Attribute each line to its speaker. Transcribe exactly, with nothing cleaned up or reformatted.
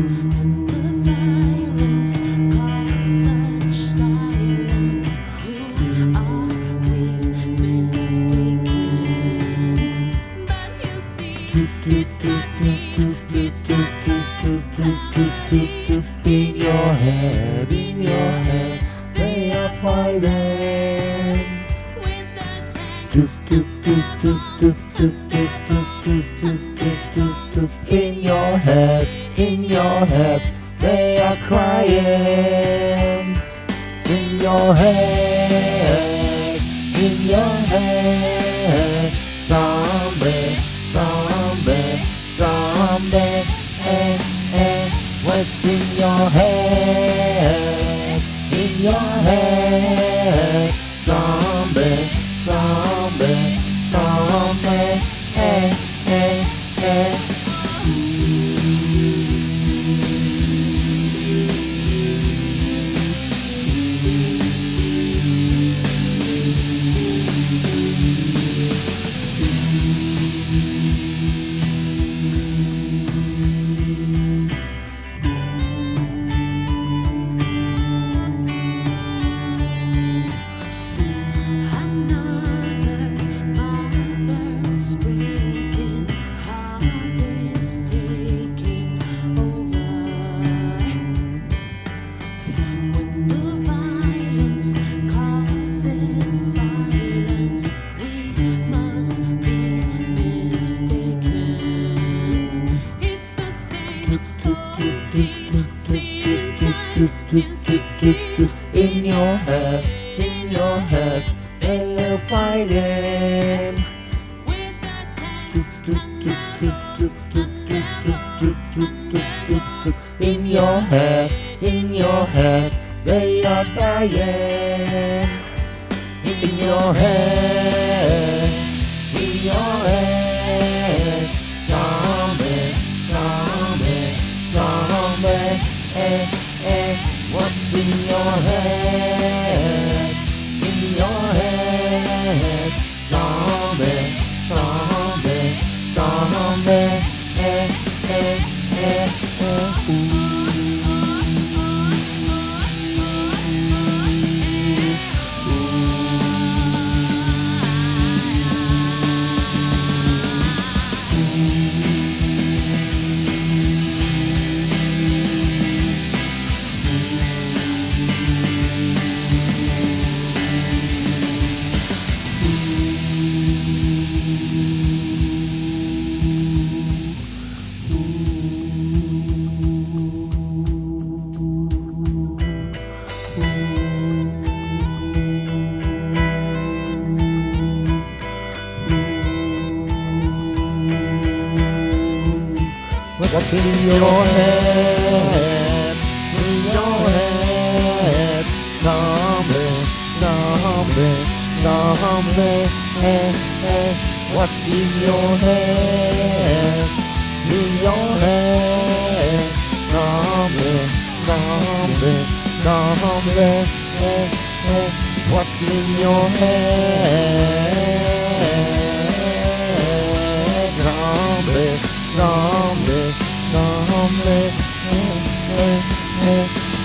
Speaker 1: When the violence calls such silence, who are we mistaken? But you see, it's not me, it's not me.
Speaker 2: In your head, in your head, they are fighting.
Speaker 1: With the tanks
Speaker 2: Do, do, do, do, do, do, do, do, do, do, do, do, do. In your head, in your head, they are crying. In your head, in your head, zombie, zombie, zombie, eh, eh. What's in your head? In your head, zombie, zombie, zombie, eh, eh, eh.
Speaker 1: Another mother's breaking heart is taking over. When the violence causes silence, we must be mistaken. It's the same old deal since nineteen sixty.
Speaker 2: In your head, in your head, they are fighting.
Speaker 1: With the tanks and the
Speaker 2: In your head, in your head, they are dying. In your head, in your head, zombie, zombie, zombie, eh, eh. What's in your head? In your head, zombie, zombie, zombie, eh, eh, eh, eh. What's in your head? In your head, zombie, zombie, zombie, eh, eh. What's in your head? In your head, zombie, zombie, zombie, eh, eh. What's in your head? Zombie, zombie, zombie, eh, eh, eh.